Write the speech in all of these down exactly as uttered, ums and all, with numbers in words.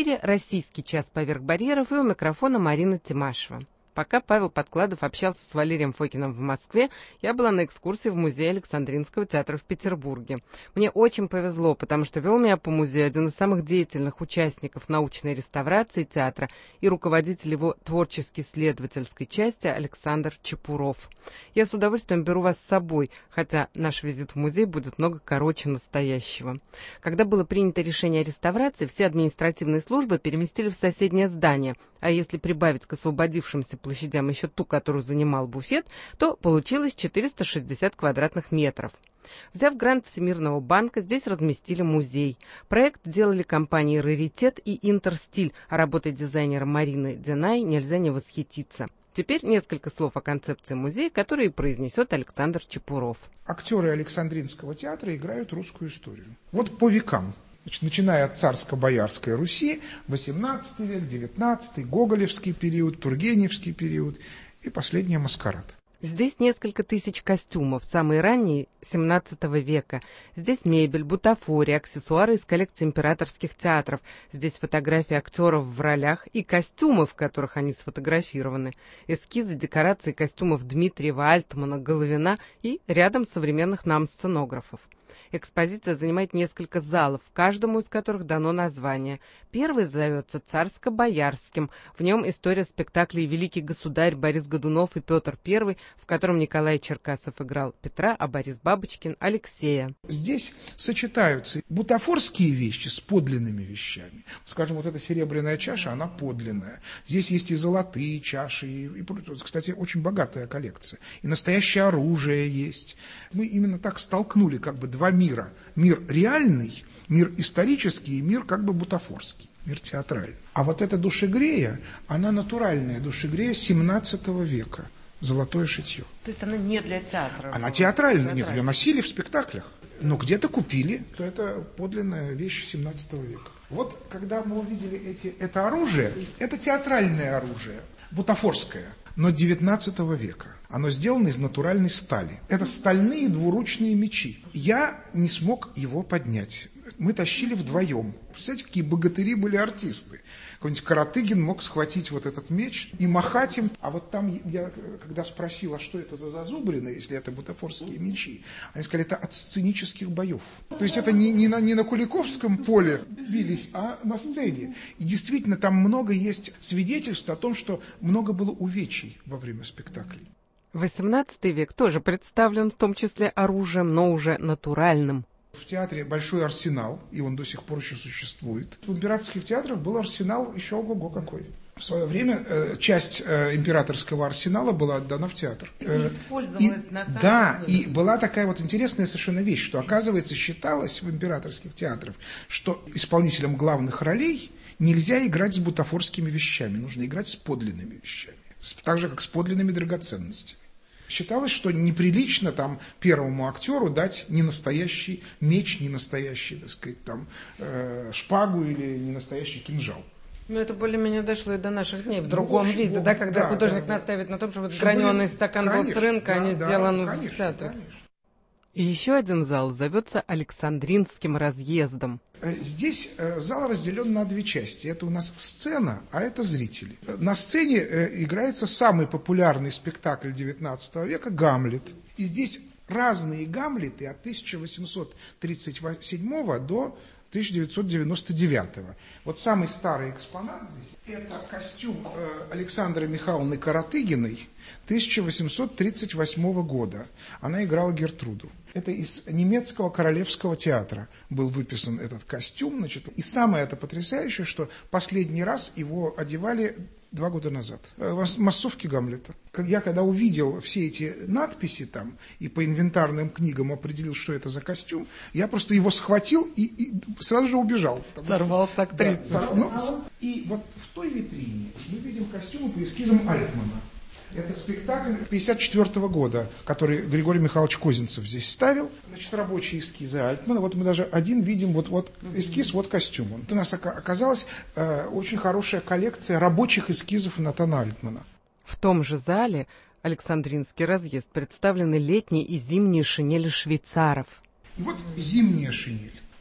эфире «Российский час поверх барьеров» и у микрофона Марина Тимашева. Пока Павел Подкладов общался с Валерием Фокиным в Москве, я была на экскурсии в музее Александринского театра в Петербурге. Мне очень повезло, потому что вел меня по музею один из самых деятельных участников научной реставрации театра и руководитель его творчески-исследовательской части Александр Чепуров. Я с удовольствием беру вас с собой, хотя наш визит в музей будет много короче настоящего. Когда было принято решение о реставрации, все административные службы переместили в соседнее здание, а если прибавить к освободившимся площадям еще ту, которую занимал буфет, то получилось четыреста шестьдесят квадратных метров. Взяв грант Всемирного банка, здесь разместили музей. Проект делали компании «Раритет» и «Интерстиль», а работой дизайнера Марины Динай нельзя не восхититься. Теперь несколько слов о концепции музея, которые произнесет Александр Чепуров. Актеры Александринского театра играют русскую историю. Вот по векам. Значит, начиная от царско-боярской Руси, восемнадцатый век, девятнадцатый, гоголевский период, тургеневский период и последний маскарад. Здесь несколько тысяч костюмов, самые ранние семнадцатого века. Здесь мебель, бутафория, аксессуары из коллекции императорских театров. Здесь фотографии актеров в ролях и костюмы, в которых они сфотографированы. Эскизы, декорации костюмов Дмитриева, Альтмана, Головина и рядом современных нам сценографов. Экспозиция занимает несколько залов, каждому из которых дано название. Первый зовется «Царско-боярским». В нем история спектаклей «Великий государь» Борис Годунов и Петр Первый, в котором Николай Черкасов играл Петра, а Борис Бабочкин – Алексея. Здесь сочетаются бутафорские вещи с подлинными вещами. Скажем, вот эта серебряная чаша, она подлинная. Здесь есть и золотые чаши, и, и кстати, очень богатая коллекция. И настоящее оружие есть. Мы именно так столкнули как бы два мира. Мир реальный, мир исторический и мир как бы бутафорский, мир театральный. А вот эта душегрея, она натуральная душегрея семнадцатого века, золотое шитье. То есть она не для театра? Она театральная, нет, ее носили в спектаклях, но где-то купили, то это подлинная вещь семнадцатого века. Вот когда мы увидели эти, это оружие, это театральное оружие, бутафорское, но девятнадцатого века. Оно сделано из натуральной стали. Это стальные двуручные мечи. Я не смог его поднять. Мы тащили вдвоем. Представляете, какие богатыри были артисты. Какой-нибудь Каратыгин мог схватить вот этот меч и махать им. А вот там я, когда спросил, а что это за зазубрины, если это бутафорские мечи, они сказали, это от сценических боев. То есть это не, не, на, не на Куликовском поле бились, а на сцене. И действительно, там много есть свидетельств о том, что много было увечий во время спектаклей. восемнадцатый век тоже представлен в том числе оружием, но уже натуральным. В театре большой арсенал, и он до сих пор еще существует. В императорских театрах был арсенал еще ого-го какой. В свое время э, часть э, императорского арсенала была отдана в театр. Э, использовалась на самом Да, деле. И была такая вот интересная совершенно вещь, что, оказывается, считалось в императорских театрах, что исполнителям главных ролей нельзя играть с бутафорскими вещами, нужно играть с подлинными вещами, так же, как с подлинными драгоценностями. Считалось, что неприлично там первому актеру дать ненастоящий меч, ненастоящий, так сказать, там, э, шпагу или ненастоящий кинжал. Ну, это более-менее дошло и до наших дней в другом ну, в общем, виде, да, когда да, художник да, настаивает на том, чтобы, чтобы граненый стакан конечно, был с рынка, да, а не да, сделан конечно, в театре. Конечно. И еще один зал зовется Александринским разъездом. Здесь зал разделен на две части. Это у нас сцена, а это зрители. На сцене играется самый популярный спектакль девятнадцатого века «Гамлет». И здесь разные Гамлеты от тысяча восемьсот тридцать седьмого до тысяча девятьсот девяносто девятого. Вот самый старый экспонат здесь – это костюм Александры Михайловны Каратыгиной тысяча восемьсот тридцать восьмого года. Она играла Гертруду. Это из немецкого королевского театра был выписан этот костюм. Значит, и самое это потрясающее, что последний раз его одевали два года назад. В массовке Гамлета. Я когда увидел все эти надписи там и по инвентарным книгам определил, что это за костюм, я просто его схватил и, и сразу же убежал. Сорвал с актрисы. Да, ну, и вот в той витрине мы видим костюмы по эскизам Альтмана. Это спектакль пятьдесят четвёртого года, который Григорий Михайлович Козинцев здесь ставил. Значит, рабочие эскизы Альтмана. Вот мы даже один видим, вот, вот эскиз, вот костюм. Вот у нас оказалась э, очень хорошая коллекция рабочих эскизов Натана Альтмана. В том же зале Александринский разъезд представлены летние и зимние шинели швейцаров. И вот зимняя шинель.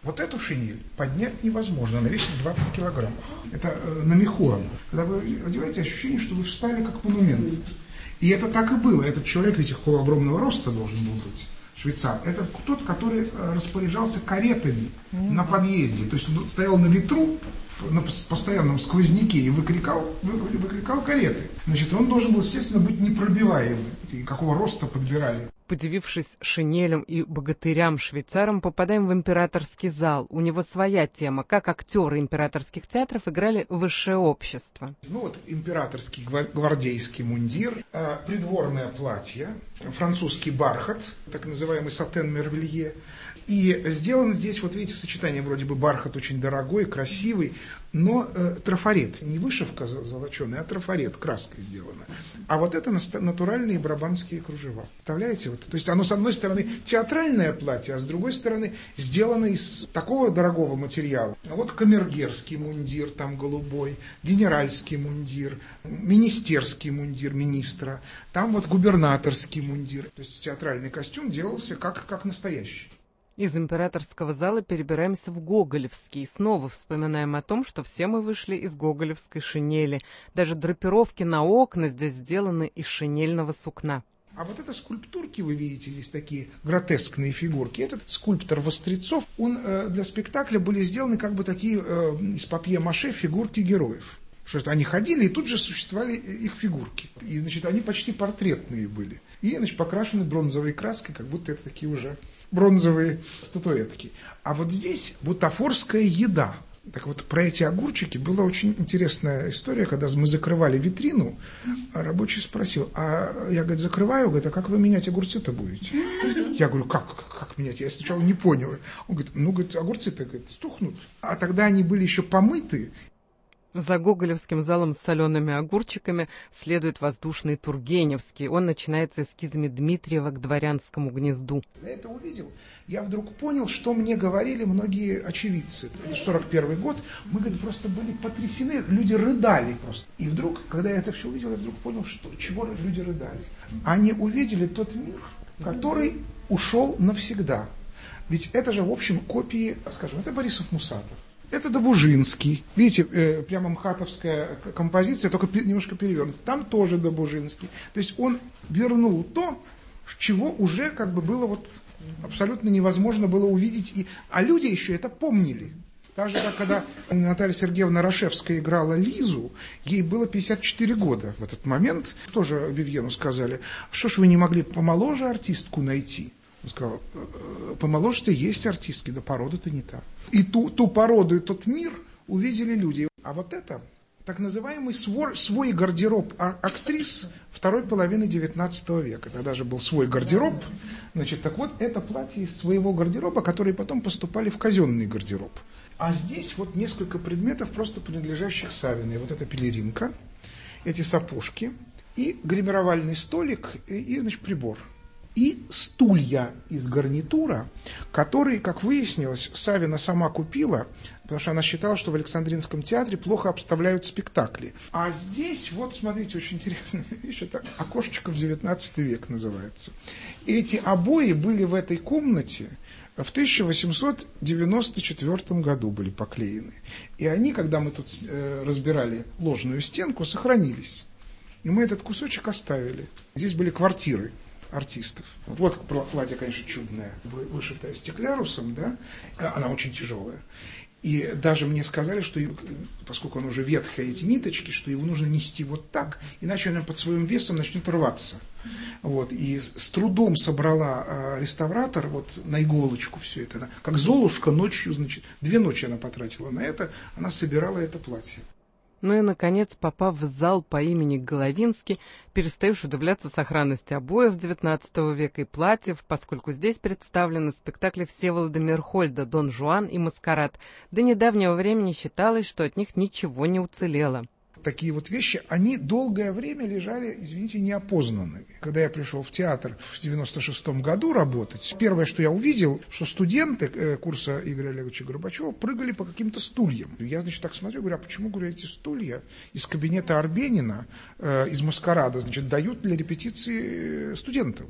Вот эту шинель поднять невозможно, она весит двадцать килограммов. Это э, на меху. Когда вы одеваете, ощущение, что вы встали как монумент. И это так и было. Этот человек, ведь какого огромного роста должен был быть, швейцар. Это тот, который распоряжался каретами mm-hmm. на подъезде. То есть он стоял на ветру, на постоянном сквозняке и выкрикал, выкрикал кареты. Значит, он должен был, естественно, быть непробиваемым. И какого роста подбирали. Подивившись шинелям и богатырям-швейцарам, попадаем в императорский зал. У него своя тема, как актеры императорских театров играли высшее общество. Ну вот императорский гвардейский мундир, придворное платье, французский бархат, так называемый сатен Мервилье. И сделано здесь, вот видите, сочетание вроде бы бархат очень дорогой, красивый, но э, трафарет, не вышивка золоченая, а трафарет, краской сделана. А вот это натуральные брабанские кружева. Представляете? Вот, то есть оно с одной стороны театральное платье, а с другой стороны сделано из такого дорогого материала. А вот камергерский мундир, там голубой, генеральский мундир, министерский мундир министра, там вот губернаторский мундир. То есть театральный костюм делался как, как настоящий. Из императорского зала перебираемся в Гоголевский и снова вспоминаем о том, что все мы вышли из гоголевской шинели. Даже драпировки на окна здесь сделаны из шинельного сукна. А вот это скульптурки, вы видите, здесь такие гротескные фигурки. Этот скульптор Вострецов, он э, для спектакля были сделаны как бы такие э, из папье-маше фигурки героев. Что это они ходили, и тут же существовали их фигурки. И, значит, они почти портретные были. И, значит, покрашены бронзовой краской, как будто это такие уже бронзовые статуэтки. А вот здесь бутафорская еда. Так вот, про эти огурчики была очень интересная история, когда мы закрывали витрину, а рабочий спросил, а я, говорит, закрываю, говорит, а как вы менять огурцы-то будете? Я говорю, как, как менять? Я сначала не понял. Он говорит, ну, говорит, огурцы-то, говорит, стухнут. А тогда они были еще помыты. За гоголевским залом с солеными огурчиками следует воздушный Тургеневский. Он начинается эскизами Дмитриева к дворянскому гнезду. Я это увидел. Я вдруг понял, что мне говорили многие очевидцы. Это сорок первый год. Мы, говорит, просто были потрясены. Люди рыдали просто. И вдруг, когда я это все увидел, я вдруг понял, что, чего люди рыдали. Они увидели тот мир, который ушел навсегда. Ведь это же, в общем, копии, скажем, это Борисов Мусатов. Это Добужинский. Видите, э, прямо мхатовская композиция, только немножко перевернута. Там тоже Добужинский. То есть он вернул то, чего уже как бы было вот абсолютно невозможно было увидеть. И, а люди еще это помнили. Так же, как когда Наталья Сергеевна Рашевская играла Лизу, ей было пятьдесят четыре года в этот момент. Тоже Вивьену сказали, что ж вы не могли помоложе артистку найти? Он сказал, помоложе-то есть артистки, да порода-то не та. И ту, ту породу, и тот мир увидели люди. А вот это так называемый свой, свой гардероб актрис второй половины девятнадцатого века. Тогда же был свой гардероб. Значит, так вот, это платье из своего гардероба, которые потом поступали в казенный гардероб. А здесь вот несколько предметов, просто принадлежащих Савиной. Вот эта пелеринка, эти сапожки, и гримировальный столик, и, и значит, прибор. И стулья из гарнитура, которые, как выяснилось, Савина сама купила, потому что она считала, что в Александринском театре плохо обставляют спектакли. А здесь, вот смотрите, очень интересная вещь, это окошечко в девятнадцатый век называется. Эти обои были в этой комнате в тысяча восемьсот девяносто четвёртом году были поклеены. И они, когда мы тут э, разбирали ложную стенку, сохранились. И мы этот кусочек оставили. Здесь были квартиры артистов. Вот платье, конечно, чудное, вышитое стеклярусом, да, она очень тяжелая. И даже мне сказали, что, поскольку оно уже ветхое, эти ниточки, что его нужно нести вот так, иначе оно под своим весом начнет рваться. Вот. И с трудом собрала реставратор вот на иголочку все это. Как Золушка ночью, значит, две ночи она потратила на это, она собирала это платье. Ну и, наконец, попав в зал по имени Головинский, перестаешь удивляться сохранности обоев девятнадцатого века и платьев, поскольку здесь представлены спектакли Всеволода Мейрхольда «Дон Жуан» и «Маскарад». До недавнего времени считалось, что от них ничего не уцелело. Такие вот вещи, они долгое время лежали, извините, неопознанными. Когда я пришел в театр в девяносто шестом году работать, первое, что я увидел, что студенты э, курса Игоря Олеговича Горбачева прыгали по каким-то стульям. Я, значит, так смотрю, говорю, а почему, говорю, эти стулья из кабинета Арбенина, э, из «Маскарада», значит, дают для репетиции студентам?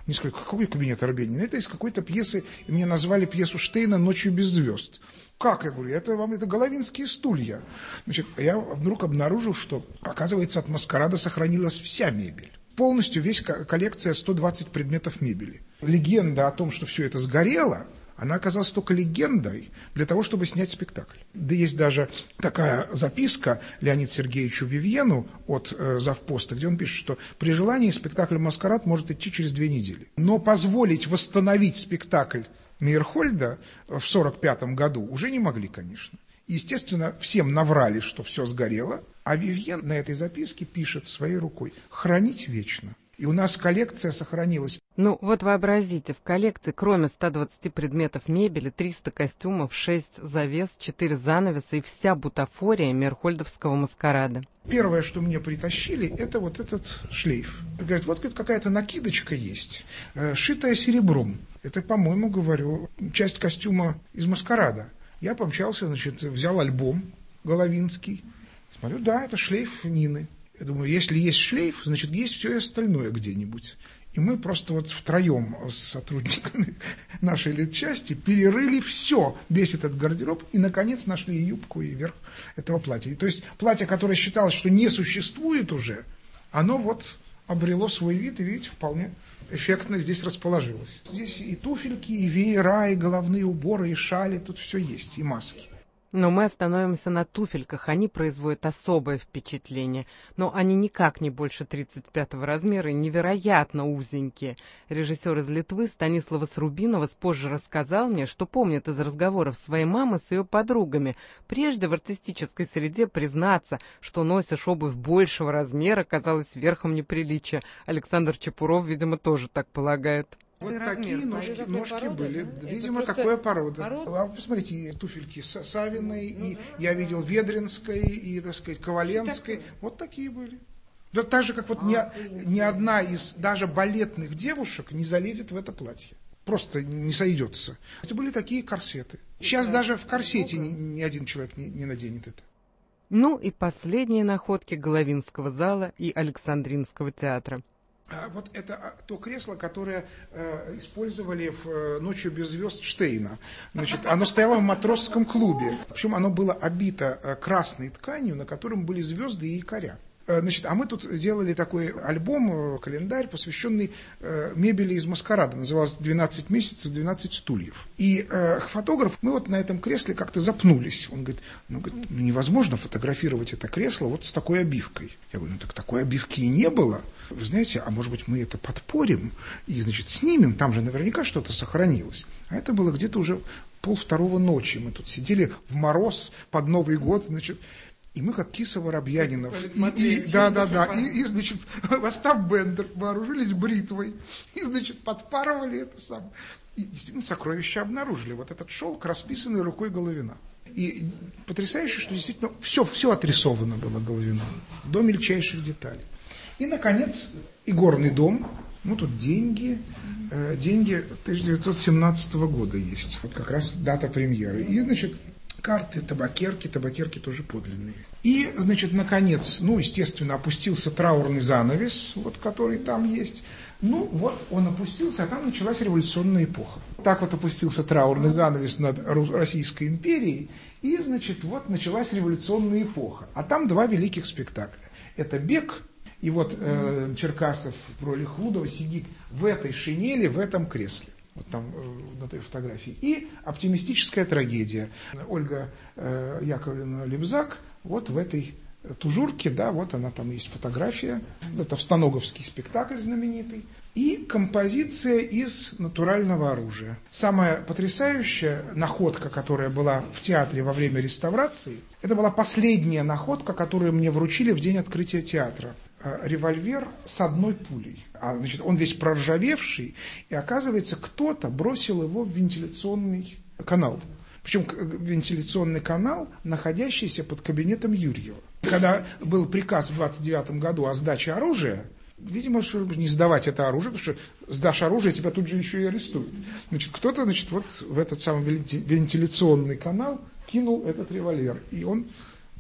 Мне сказали, какой кабинет Арбенина? Это из какой-то пьесы, и мне назвали пьесу Штейна «Ночью без звезд». Как? Я говорю, это вам это головинские стулья. Значит, я вдруг обнаружил, что, оказывается, от маскарада сохранилась вся мебель. Полностью весь коллекция сто двадцать предметов мебели. Легенда о том, что все это сгорело, она оказалась только легендой для того, чтобы снять спектакль. Да есть даже такая записка Леониду Сергеевичу Вивьену от э, завпоста, где он пишет, что при желании спектакль «Маскарад» может идти через две недели. Но позволить восстановить спектакль Мейерхольда в сорок пятом году уже не могли, конечно. Естественно, всем наврали, что все сгорело, а Вивьен на этой записке пишет своей рукой «Хранить вечно». И у нас коллекция сохранилась. Ну, вот вообразите, в коллекции, кроме ста двадцати предметов мебели, триста костюмов, шесть завес, четыре занавеса и вся бутафория мейерхольдовского маскарада. Первое, что мне притащили, это вот этот шлейф. Говорят, вот какая-то накидочка есть, шитая серебром. Это, по-моему, говорю, часть костюма из маскарада. Я помчался, значит, взял альбом головинский. Смотрю, да, это шлейф Нины. Я думаю, если есть шлейф, значит, есть все и остальное где-нибудь. И мы просто вот втроем с сотрудниками нашей литчасти перерыли все, весь этот гардероб, и, наконец, нашли и юбку, и верх этого платья. И, то есть платье, которое считалось, что не существует уже, оно вот обрело свой вид, и, видите, вполне эффектно здесь расположилось. Здесь и туфельки, и веера, и головные уборы, и шали, тут все есть, и маски. Но мы остановимся на туфельках, они производят особое впечатление. Но они никак не больше тридцать пятого размера и невероятно узенькие. Режиссер из Литвы Станиславас Рубиновас позже рассказал мне, что помнит из разговоров своей мамы с ее подругами. Прежде в артистической среде признаться, что носишь обувь большего размера, казалось верхом неприличия. Александр Чепуров, видимо, тоже так полагает. Вот такие ножки, ножки были, видимо, такая порода. порода. А посмотрите, туфельки Савиной, ну, и да. Я видел Ведринской, и, так сказать, Коваленской. Вот такие были. Да так же, как вот а, ни, ни одна из даже балетных девушек не залезет в это платье. Просто не сойдется. Это были такие корсеты. Сейчас даже в корсете ни, ни один человек не, не наденет это. Ну и последние находки Головинского зала и Александринского театра. Вот это то кресло, которое э, использовали в э, «Ночью без звезд» Штейна. Значит, оно стояло в матросском клубе. Причем оно было обито э, красной тканью, на котором были звезды и якоря. Э, значит, а мы тут сделали такой альбом, э, календарь, посвященный э, мебели из маскарада. Назывался «двенадцать месяцев, двенадцать стульев». И э, фотограф, мы вот на этом кресле как-то запнулись. Он говорит, ну, говорит, ну невозможно фотографировать это кресло вот с такой обивкой. Я говорю, ну так такой обивки и не было. Вы знаете, а может быть мы это подпорим и, значит, снимем, там же наверняка что-то сохранилось. А это было где-то уже полвторого ночи. Мы тут сидели в мороз под Новый год, значит, и мы как киса Воробьянинов. И, и, да, да, да. И, и, значит, Остап Бендер вооружились бритвой. И, значит, подпарывали это самое. И действительно сокровища обнаружили. Вот этот шелк, расписанный рукой Головина. И потрясающе, что действительно все, все отрисовано было Головиным. До мельчайших деталей. И, наконец, игорный дом. Ну, тут деньги. Э, деньги тысяча девятьсот семнадцатого года есть. Вот как раз дата премьеры. И, значит, карты, табакерки. Табакерки тоже подлинные. И, значит, наконец, ну, естественно, опустился траурный занавес, вот, который там есть. Ну, вот он опустился, а там началась революционная эпоха. Так вот опустился траурный занавес над Российской империей. И, значит, вот началась революционная эпоха. А там два великих спектакля. Это «Бег». И вот э, Черкасов в роли Хлудова сидит в этой шинели, в этом кресле. Вот там э, на той фотографии. И «Оптимистическая трагедия». Ольга э, Яковлевна Лебзак вот в этой тужурке, да, вот она там есть фотография. Это встановговский спектакль знаменитый. И композиция из натурального оружия. Самая потрясающая находка, которая была в театре во время реставрации, это была последняя находка, которую мне вручили в день открытия театра. Револьвер с одной пулей. А, значит, он весь проржавевший, и оказывается, кто-то бросил его в вентиляционный канал. Причем вентиляционный канал, находящийся под кабинетом Юрьева. Когда был приказ в двадцать девятом году о сдаче оружия, видимо, чтобы не сдавать это оружие, потому что сдашь оружие, тебя тут же еще и арестуют. Значит, кто-то, значит, вот в этот самый вентиляционный канал кинул этот револьвер. И он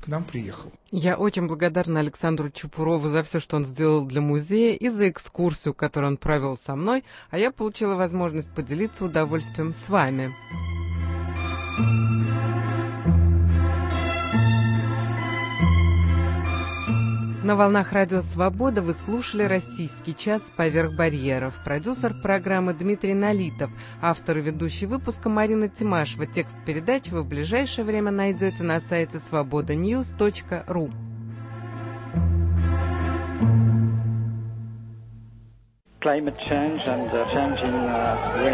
к нам приехал. Я очень благодарна Александру Чупурову за все, что он сделал для музея, и за экскурсию, которую он провел со мной, а я получила возможность поделиться удовольствием с вами. На волнах Радио Свобода вы слушали «Российский час. Поверх барьеров». Продюсер программы Дмитрий Налитов, автор и ведущий выпуска Марина Тимашева. Текст передачи вы в ближайшее время найдете на сайте свобода ньюс точка ру. Climate change and uh, changing uh,